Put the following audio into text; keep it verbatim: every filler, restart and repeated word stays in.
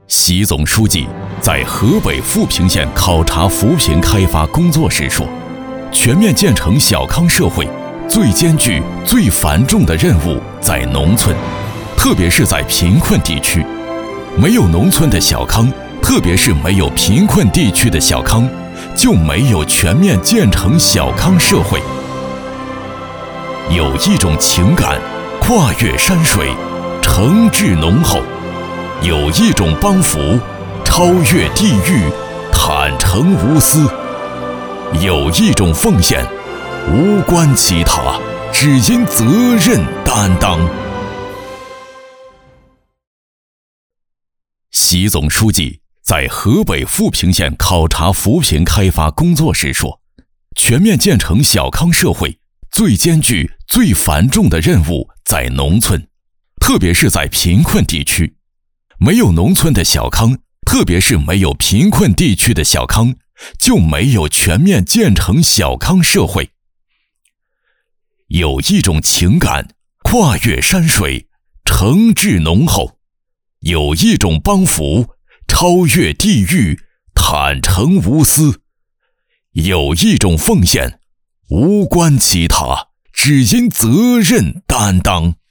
习总书记在河北富平县考察扶贫开发工作时说，全面建成小康社会最艰巨、最繁重的任务在农村，特别是在贫困地区。没有农村的小康，特别是没有贫困地区的小康，就没有全面建成小康社会。有一种情感跨越山水，诚挚浓厚；有一种帮扶超越地域，坦诚无私；有一种奉献无关其他，只因责任担当。习总书记在河北富平县考察扶贫开发工作时说，全面建成小康社会最艰巨、最繁重的任务在农村，特别是在贫困地区。没有农村的小康，特别是没有贫困地区的小康，就没有全面建成小康社会。有一种情感跨越山水，诚挚浓厚；有一种帮扶超越地域，坦诚无私；有一种奉献无关其他，只因责任担当。